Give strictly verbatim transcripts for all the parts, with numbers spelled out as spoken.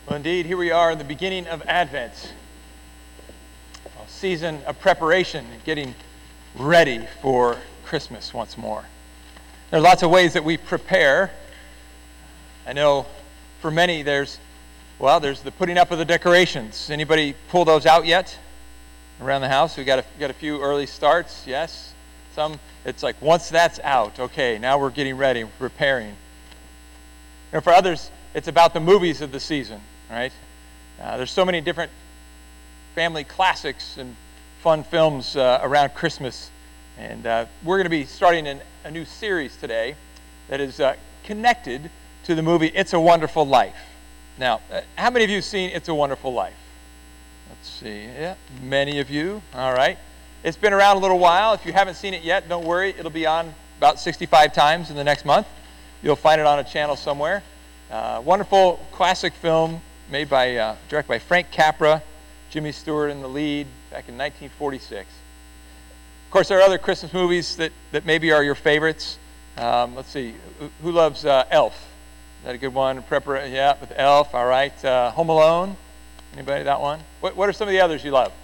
Well, indeed, here we are in the beginning of Advent, a season of preparation, getting ready for Christmas once more. There are lots of ways that we prepare. I know for many there's, well, there's the putting up of the decorations. Anybody pull those out yet around the house? We got a, got a few early starts, yes. Some, it's like once that's out, okay, now we're getting ready, preparing. And for others, it's about the movies of the season. Right? Uh, there's so many different family classics and fun films uh, around Christmas. And uh, we're going to be starting an, a new series today that is uh, connected to the movie It's a Wonderful Life. Now, uh, how many of you have seen It's a Wonderful Life? Let's see. Yeah, many of you. All right. It's been around a little while. If you haven't seen it yet, don't worry. It'll be on about sixty-five times in the next month. You'll find it on a channel somewhere. Uh, wonderful classic film. Made by, uh, directed by Frank Capra, Jimmy Stewart in the lead back in nineteen forty-six. Of course, there are other Christmas movies that, that maybe are your favorites. Um, let's see, who loves uh, Elf? Is that a good one? Prepar- yeah, with Elf, all right. Uh, Home Alone, anybody that one? What, what are some of the others you love?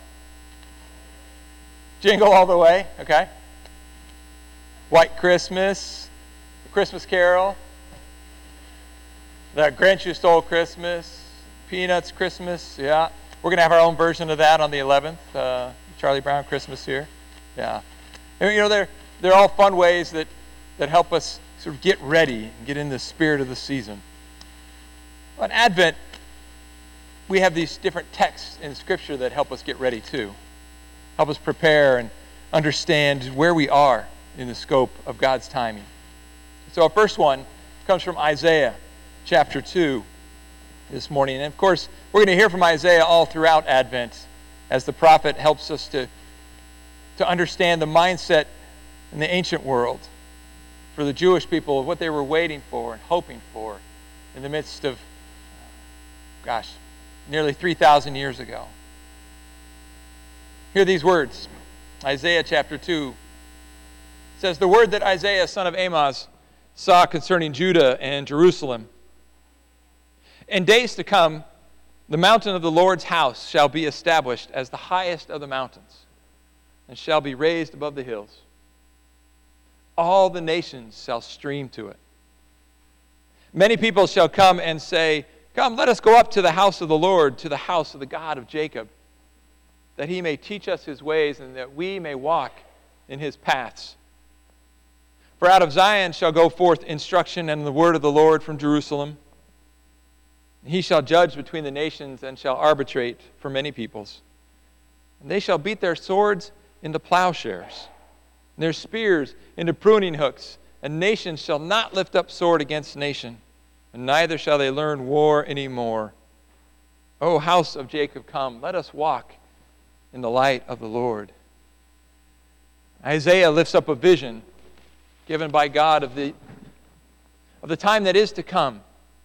Jingle All the Way, okay. White Christmas, Christmas Carol, The Grinch Who Stole Christmas, Peanuts Christmas, yeah. We're going to have our own version of that on the eleventh. Uh, Charlie Brown Christmas here, yeah. And, you know, they're they're all fun ways that that help us sort of get ready and get in the spirit of the season. On Advent, we have these different texts in Scripture that help us get ready too, help us prepare and understand where we are in the scope of God's timing. So our first one comes from Isaiah chapter two. This morning. And of course, we're going to hear from Isaiah all throughout Advent as the prophet helps us to, to understand the mindset in the ancient world for the Jewish people, what they were waiting for and hoping for in the midst of, gosh, nearly three thousand years ago. Hear these words. Isaiah chapter two says, "The word that Isaiah, son of Amoz, saw concerning Judah and Jerusalem. In days to come, the mountain of the Lord's house shall be established as the highest of the mountains, and shall be raised above the hills. All the nations shall stream to it. Many people shall come and say, 'Come, let us go up to the house of the Lord, to the house of the God of Jacob, that he may teach us his ways, and that we may walk in his paths. For out of Zion shall go forth instruction and the word of the Lord from Jerusalem. He shall judge between the nations and shall arbitrate for many peoples. And they shall beat their swords into plowshares, and their spears into pruning hooks. And nation shall not lift up sword against nation, and neither shall they learn war any more. O house of Jacob, come, let us walk in the light of the Lord.'" Isaiah lifts up a vision given by God of the, of the time that is to come,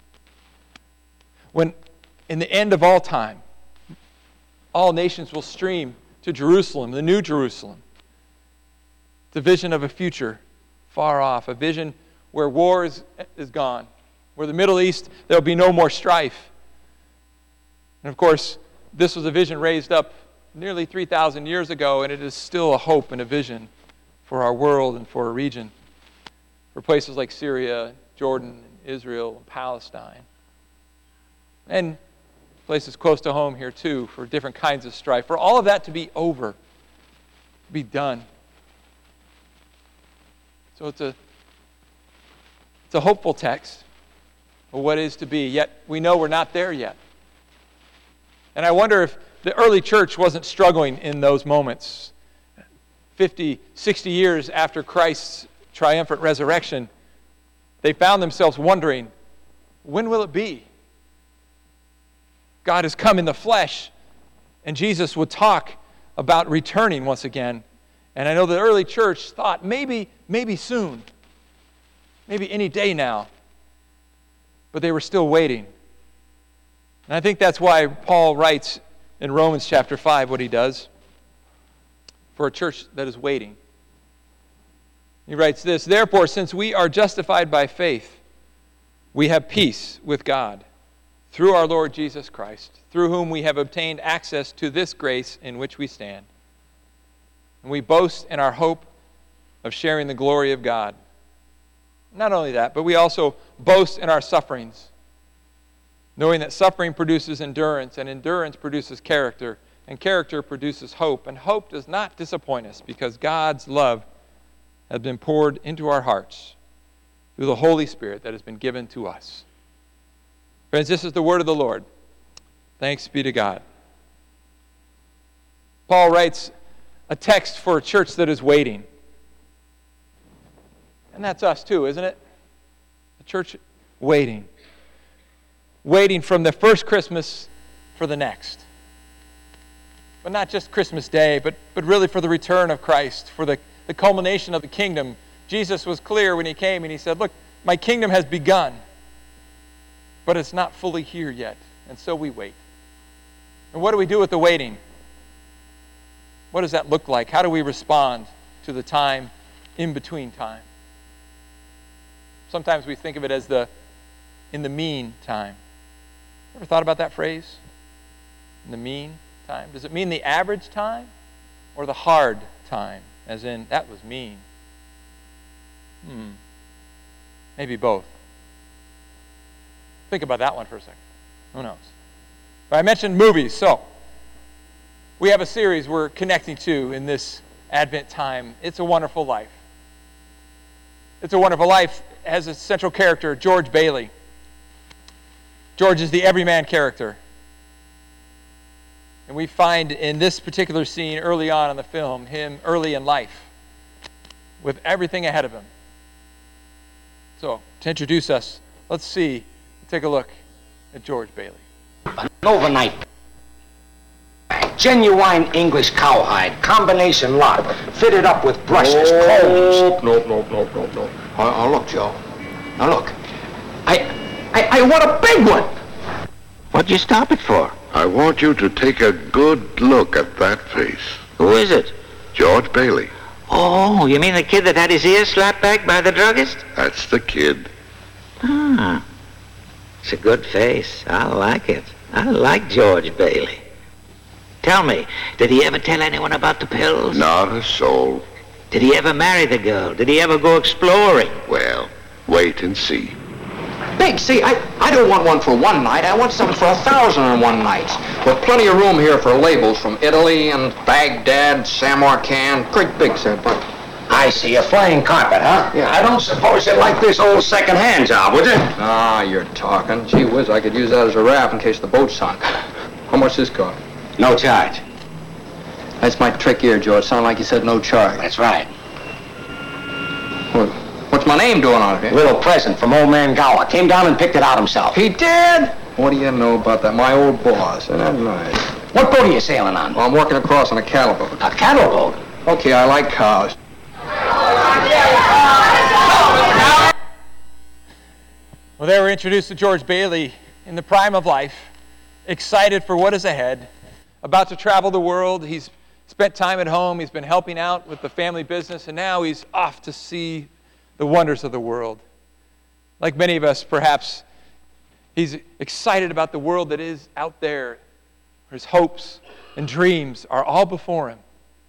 when in the end of all time, all nations will stream to Jerusalem, the new Jerusalem. The vision of a future far off, a vision where war is, is gone, where the Middle East, there will be no more strife. And of course, this was a vision raised up nearly three thousand years ago, and it is still a hope and a vision for our world and for our region, for places like Syria, Jordan, Israel, and Palestine. And places close to home here too, for different kinds of strife. For all of that to be over, be done. So it's a, it's a hopeful text of what is to be, yet we know we're not there yet. And I wonder if the early church wasn't struggling in those moments. fifty, sixty years after Christ's triumphant resurrection, they found themselves wondering, when will it be? God has come in the flesh, and Jesus would talk about returning once again. And I know the early church thought maybe, maybe soon, maybe any day now, but they were still waiting. And I think that's why Paul writes in Romans chapter five what he does for a church that is waiting. He writes this, "Therefore, since we are justified by faith, we have peace with God through our Lord Jesus Christ, through whom we have obtained access to this grace in which we stand. And we boast in our hope of sharing the glory of God. Not only that, but we also boast in our sufferings, knowing that suffering produces endurance, and endurance produces character, and character produces hope. And hope does not disappoint us, because God's love has been poured into our hearts through the Holy Spirit that has been given to us. Friends, this is the word of the Lord. Thanks be to God. Paul writes a text for a church that is waiting. And that's us too, isn't it? The church waiting. Waiting from the first Christmas for the next. But not just Christmas Day, but, but really for the return of Christ, for the, the culmination of the kingdom. Jesus was clear when he came and he said, look, my kingdom has begun, but it's not fully here yet. And so we wait. And what do we do with the waiting? What does that look like? How do we respond to the time in between time? Sometimes we think of it as the in the meantime. Ever thought about that phrase? In the meantime? Does it mean the average time or the hard time? As in, that was mean. Hmm. Maybe both. Think about that one for a second. Who knows? But I mentioned movies, so we have a series we're connecting to in this Advent time. It's a Wonderful Life. It's a Wonderful Life has a central character, George Bailey. George is the everyman character. And we find in this particular scene early on in the film, him early in life, with everything ahead of him. So, to introduce us, let's see, take a look at George Bailey. An overnight. Genuine English cowhide, combination lot, fitted up with brushes, combs. Nope, nope, nope, nope, nope. Oh, oh, look, Joe. Now look, I, I, I want a big one. What'd you stop it for? I want you to take a good look at that face. Who is it? George Bailey. Oh, you mean the kid that had his ears slapped back by the druggist? That's the kid. Ah, it's a good face. I like it. I like George Bailey. Tell me, did he ever tell anyone about the pills? Not a soul. Did he ever marry the girl? Did he ever go exploring? Well, wait and see. Big, see, I, I don't want one for one night. I want something for a thousand and one nights. With plenty of room here for labels from Italy and Baghdad, Samarkand. Great big, sir. But I see, a flying carpet, huh? Yeah. I don't suppose you like this old second-hand job, would you? Ah, you're talking. Gee whiz, I could use that as a raft in case the boat sunk. How much this cost? No charge. That's my trick here, George. Sound like you said no charge. That's right. Well, what's my name doing on it here? Little present from old man Gower. Came down and picked it out himself. He did? What do you know about that? My old boss. Isn't that nice? What boat are you sailing on? Well, I'm working across on a cattle boat. A cattle boat? Okay, I like cows. Well, there we're introduced to George Bailey in the prime of life, excited for what is ahead, about to travel the world. He's spent time at home. He's been helping out with the family business, and now he's off to see the wonders of the world. Like many of us, perhaps, he's excited about the world that is out there. His hopes and dreams are all before him.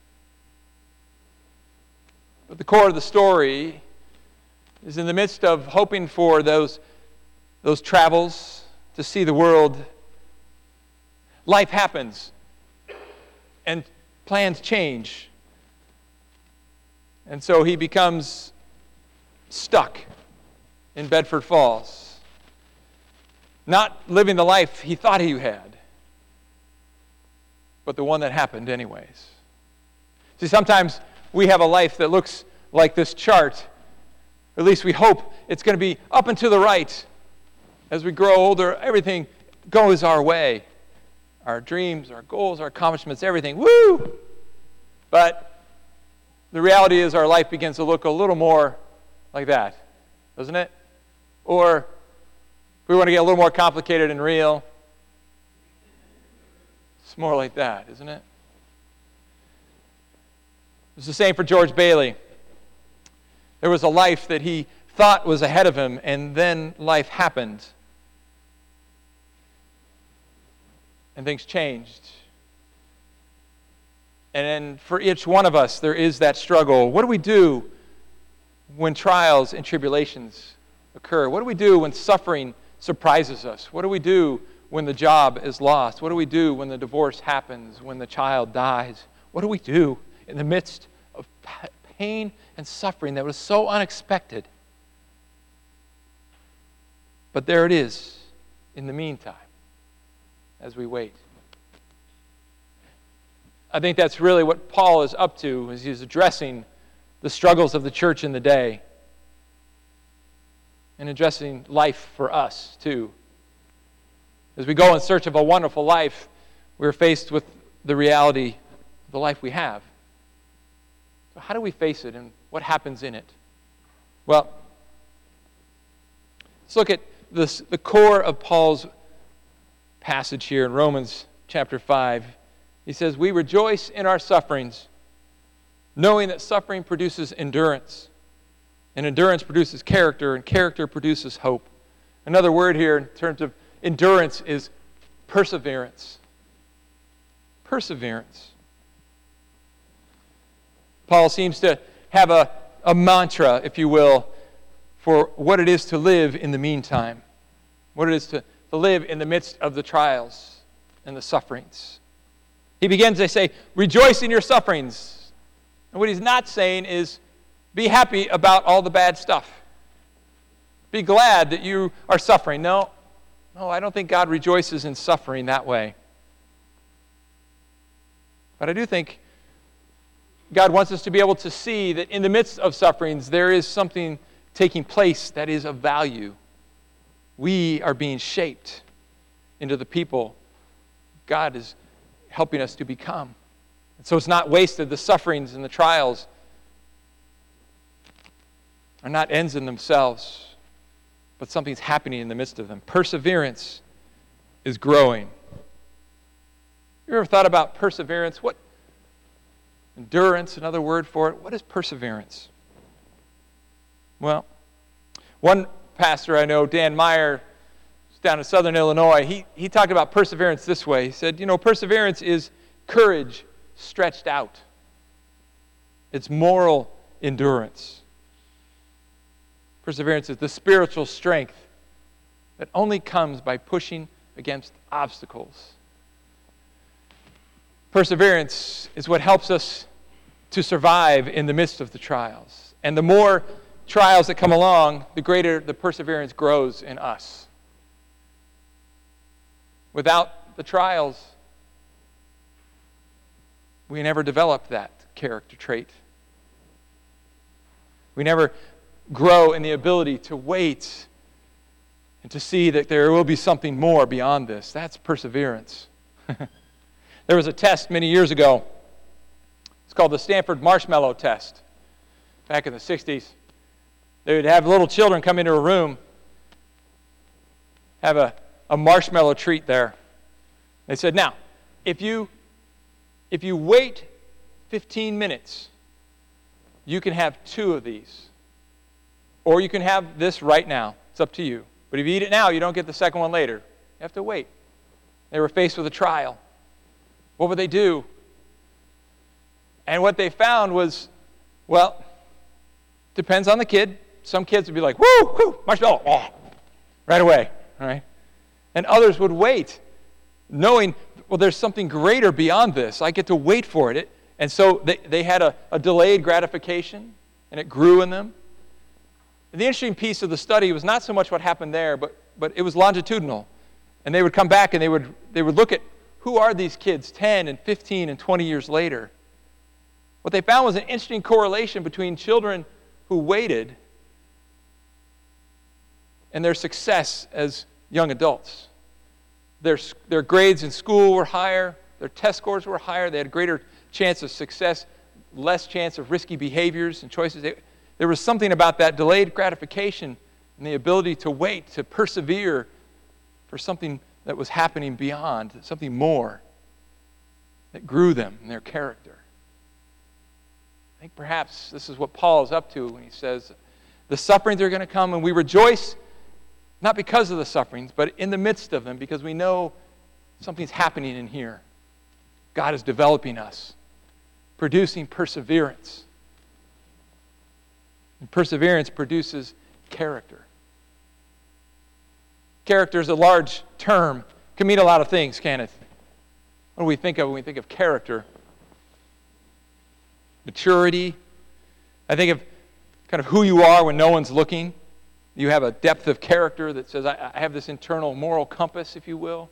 But the core of the story is in the midst of hoping for those, those travels to see the world. Life happens, and plans change. And so he becomes stuck in Bedford Falls, not living the life he thought he had, but the one that happened anyways. See, sometimes we have a life that looks like this chart. At least we hope it's going to be up and to the right. As we grow older, everything goes our way. Our dreams, our goals, our accomplishments, everything. Woo! But the reality is our life begins to look a little more like that, doesn't it? Or if we want to get a little more complicated and real, it's more like that, isn't it? It's the same for George Bailey. There was a life that he thought was ahead of him, and then life happened. and things changed. And then for each one of us, there is that struggle. What do we do when trials and tribulations occur? What do we do when suffering surprises us? What do we do when the job is lost? What do we do when the divorce happens, when the child dies? What do we do in the midst of pain and suffering that was so unexpected? But there it is in the meantime as we wait. I think that's really what Paul is up to as he's addressing the struggles of the church in the day and addressing life for us too. As we go in search of a wonderful life, we're faced with the reality of the life we have. So how do we face it and what happens in it? Well, let's look at this, the core of Paul's passage here in Romans chapter five. He says, we rejoice in our sufferings, knowing that suffering produces endurance, and endurance produces character, and character produces hope. Another word here in terms of endurance is perseverance. Perseverance. Paul seems to have a, a mantra, if you will, for what it is to live in the meantime, what it is to, to live in the midst of the trials and the sufferings. He begins, they say, rejoice in your sufferings. And what he's not saying is, be happy about all the bad stuff. Be glad that you are suffering. No, no, I don't think God rejoices in suffering that way. But I do think God wants us to be able to see that in the midst of sufferings, there is something taking place that is of value. We are being shaped into the people God is helping us to become. And so it's not wasted. The sufferings and the trials are not ends in themselves, but something's happening in the midst of them. Perseverance is growing. You ever thought about perseverance? What? Endurance, another word for it. What is perseverance? Well, one pastor I know, Dan Meyer, down in southern Illinois, he, he talked about perseverance this way. He said, you know, perseverance is courage stretched out. It's moral endurance. Perseverance is the spiritual strength that only comes by pushing against obstacles. Perseverance is what helps us to survive in the midst of the trials. And the more trials that come along, the greater the perseverance grows in us. Without the trials, we never develop that character trait. We never grow in the ability to wait and to see that there will be something more beyond this. That's perseverance. There was a test many years ago. It's called the Stanford Marshmallow Test. Back in the sixties, they would have little children come into a room, have a, a marshmallow treat there. They said, now, if you if you wait fifteen minutes, you can have two of these. Or you can have this right now. It's up to you. But if you eat it now, you don't get the second one later. You have to wait. They were faced with a trial. What would they do? And what they found was, well, depends on the kid. Some kids would be like, woo, woo, marshmallow, oh, right away, all right? And others would wait, knowing, well, there's something greater beyond this. I get to wait for it. And so they, they had a, a delayed gratification, and it grew in them. And the interesting piece of the study was not so much what happened there, but, but it was longitudinal. And they would come back and they would they would look at who are these kids ten and fifteen and twenty years later. What they found was an interesting correlation between children who waited and their success as young adults. Their, their grades in school were higher, their test scores were higher, they had a greater chance of success, less chance of risky behaviors and choices. They, there was something about that delayed gratification and the ability to wait, to persevere for something that was happening beyond, something more that grew them in their character. I think perhaps this is what Paul is up to when he says, the sufferings are going to come and we rejoice not because of the sufferings, but in the midst of them, because we know Something's happening in here. God is developing us, producing perseverance. And perseverance produces character. Character is a large term. It can mean a lot of things, can it? What do we think of when we think of character? Maturity. I think of kind of who you are when no one's looking. You have a depth of character that says, I, I have this internal moral compass, if you will.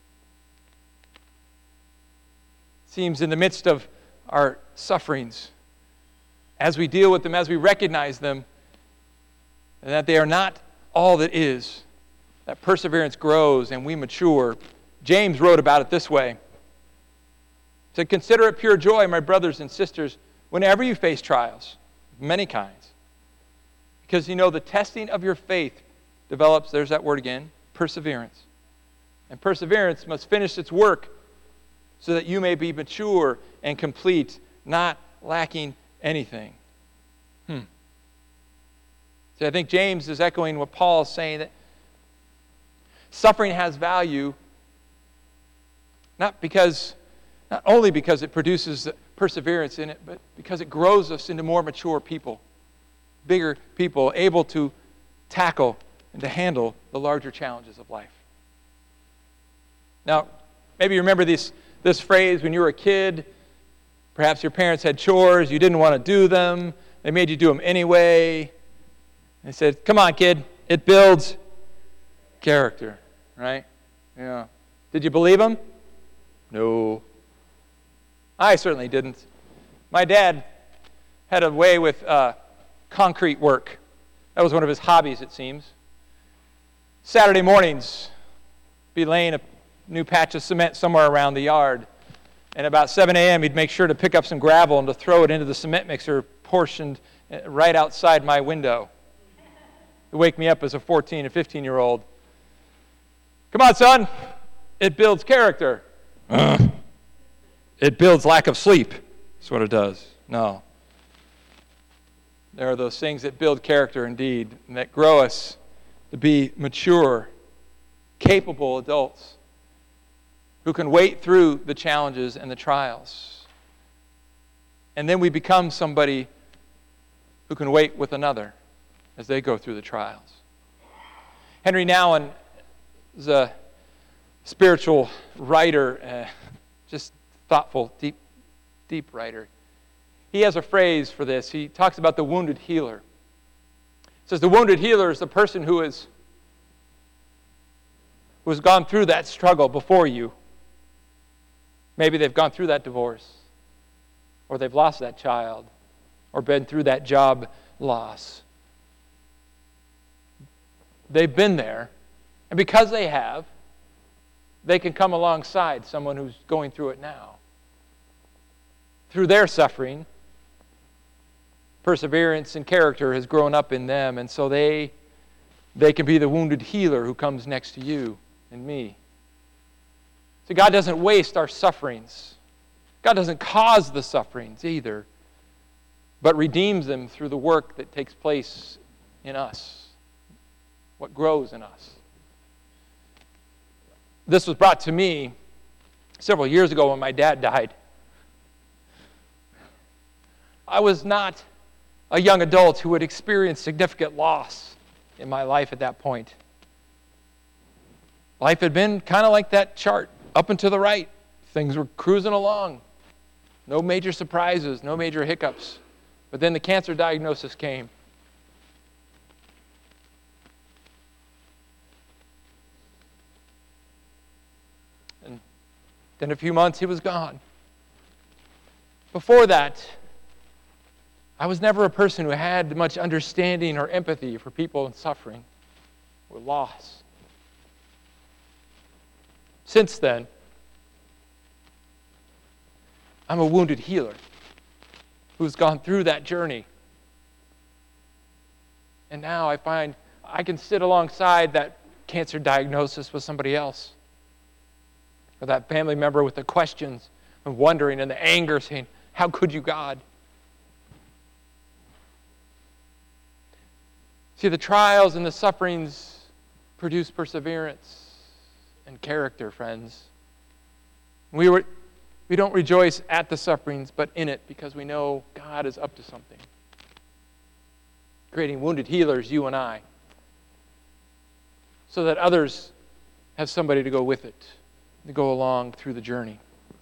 It seems in the midst of our sufferings, as we deal with them, as we recognize them, and that they are not all that is, that perseverance grows and we mature. James wrote about it this way. He said, consider it pure joy, my brothers and sisters, whenever you face trials of many kinds. Because you know the testing of your faith develops, there's that word again, perseverance. And perseverance must finish its work so that you may be mature and complete, not lacking anything. Hmm. So I think James is echoing what Paul is saying, that suffering has value, not because, not only because it produces perseverance in it, but because it grows us into more mature people, bigger people, able to tackle and to handle the larger challenges of life. Now, maybe you remember this, this phrase when you were a kid. Perhaps your parents had chores, you didn't want to do them, they made you do them anyway. They said, come on, kid, it builds character, right? Yeah. Did you believe them? No. I certainly didn't. My dad had a way with uh, concrete work. That was one of his hobbies, it seems. Saturday mornings, be laying a new patch of cement somewhere around the yard. And about seven a.m., he'd make sure to pick up some gravel and to throw it into the cement mixer portioned right outside my window. It'd wake me up as a fourteen and fifteen-year-old. Come on, son. It builds character. Uh, it builds lack of sleep. That's what it does. No. There are those things that build character indeed, and that grow us to be mature, capable adults who can wait through the challenges and the trials. And then we become somebody who can wait with another as they go through the trials. Henry Nouwen is a spiritual writer, uh, just thoughtful, deep, deep writer. He has a phrase for this. He talks about the wounded healer. He says the wounded healer is the person who is who has gone through that struggle before you. Maybe they've gone through that divorce, or they've lost that child, or been through that job loss. They've been there, and because they have, they can come alongside someone who's going through it now. Through their suffering, perseverance and character has grown up in them, and so they, they can be the wounded healer who comes next to you and me. So God doesn't waste our sufferings. God doesn't cause the sufferings either, but redeems them through the work that takes place in us, what grows in us. This was brought to me several years ago when my dad died. I was not a young adult who had experienced significant loss in my life at that point. Life had been kind of like that chart, up and to the right. Things were cruising along. No major surprises, no major hiccups. But then the cancer diagnosis came. And then a few months he was gone. Before that, I was never a person who had much understanding or empathy for people in suffering or loss. Since then, I'm a wounded healer who's gone through that journey. And now I find I can sit alongside that cancer diagnosis with somebody else, or that family member with the questions and wondering and the anger, saying, how could you, God? See, the trials and the sufferings produce perseverance and character, friends. We, were, we don't rejoice at the sufferings, but in it, because we know God is up to something. Creating wounded healers, you and I, so that others have somebody to go with it, to go along through the journey.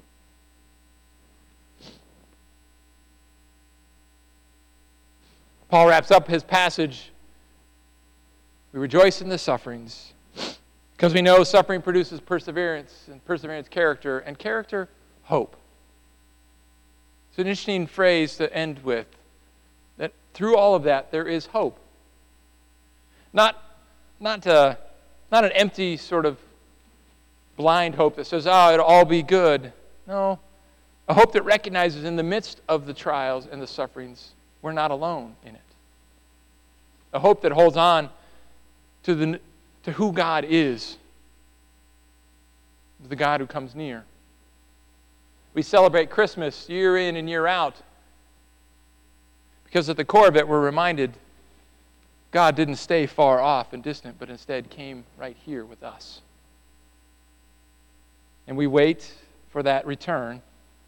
Paul wraps up his passage. We rejoice in the sufferings because we know suffering produces perseverance, and perseverance, character, and character, hope. It's an interesting phrase to end with, that through all of that, there is hope. Not, not, uh, not an empty sort of blind hope that says, oh, it'll all be good. No, a hope that recognizes in the midst of the trials and the sufferings, we're not alone in it. A hope that holds on to, the, to who God is, the God who comes near. We celebrate Christmas year in and year out because at the core of it, we're reminded God didn't stay far off and distant, but instead came right here with us. And we wait for that return.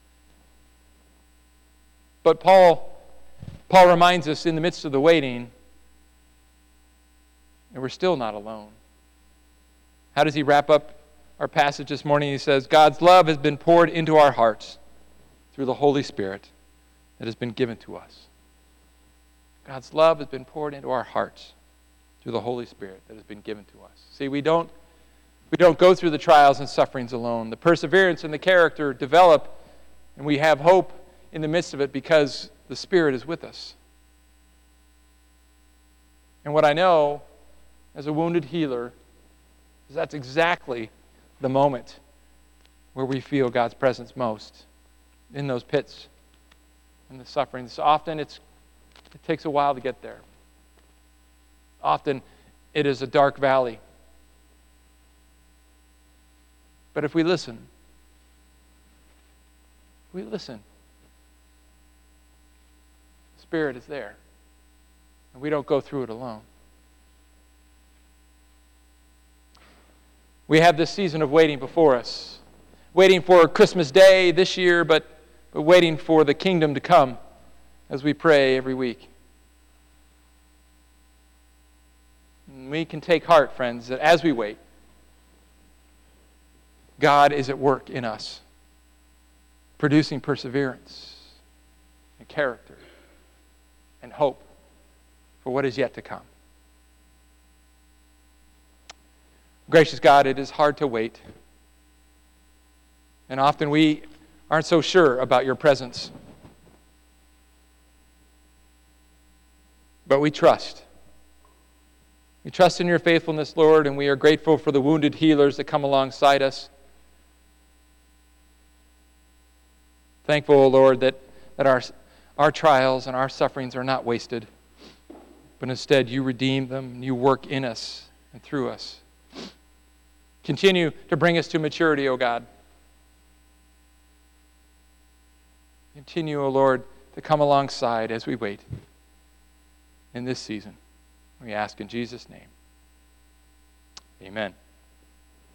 But Paul, Paul reminds us in the midst of the waiting, and we're still not alone. How does he wrap up our passage this morning? He says, God's love has been poured into our hearts through the Holy Spirit that has been given to us. God's love has been poured into our hearts through the Holy Spirit that has been given to us. See, we don't, we don't go through the trials and sufferings alone. The perseverance and the character develop, and we have hope in the midst of it because the Spirit is with us. And what I know as a wounded healer is that's exactly the moment where we feel God's presence most, in those pits and the sufferings. Often it's it takes a while to get there. Often it is a dark valley. But if we listen, we listen. The Spirit is there. And we don't go through it alone. We have this season of waiting before us. Waiting for Christmas Day this year, but, but waiting for the kingdom to come as we pray every week. And we can take heart, friends, that as we wait, God is at work in us, producing perseverance and character and hope for what is yet to come. Gracious God, it is hard to wait. And often we aren't so sure about your presence. But we trust. We trust in your faithfulness, Lord, and we are grateful for the wounded healers that come alongside us. Thankful, O Lord, that, that our, our trials and our sufferings are not wasted, but instead you redeem them and you work in us and through us. Continue to bring us to maturity, O God. Continue, O Lord, to come alongside as we wait in this season. We ask in Jesus' name. Amen.